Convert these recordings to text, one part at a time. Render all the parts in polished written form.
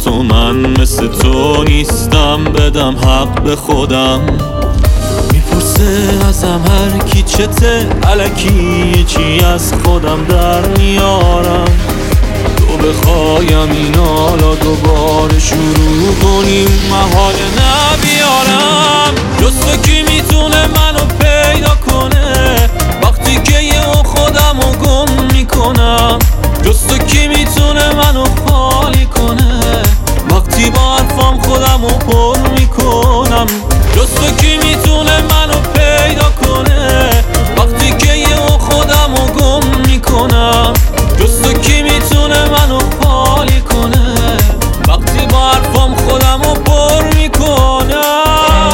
تو من مثل تو نیستم، بدم حق به خودم. میپرسه ازم هر کی چته، الکی چی از خودم در میارم. تو بخوایم این حالا دوباره شروع کنیم، محاله نبیارم. جز تو کی میتونه منو پیدا کنه وقتی که یه خودمو گم میکنم؟ جز تو کی میتونه منو خالی کنه وقتی با حرفام خودمو پر میکنم؟ جز تو کی میتونه منو پیدا کنه وقتی که یه خودمو گم میکنم؟ جز تو کی میتونه منو خالی کنه وقتی با حرفام خودمو پر میکنم؟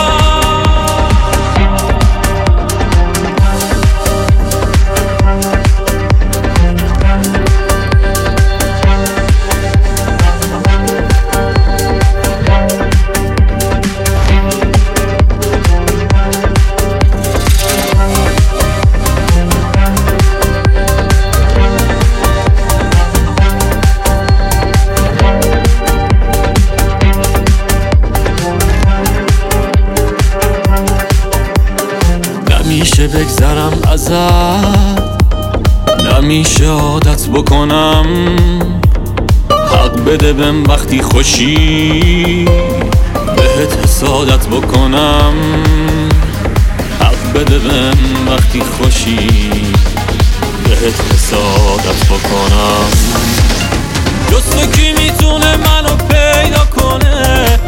نمیشه بگذرم ازت، نمیشه عادت بکنم. حق بده بهم وقتی خوشی بهت حسادت بکنم. حق بده بهم وقتی خوشی بهت حسادت بکنم. جز تو کی میتونه منو پیدا کنه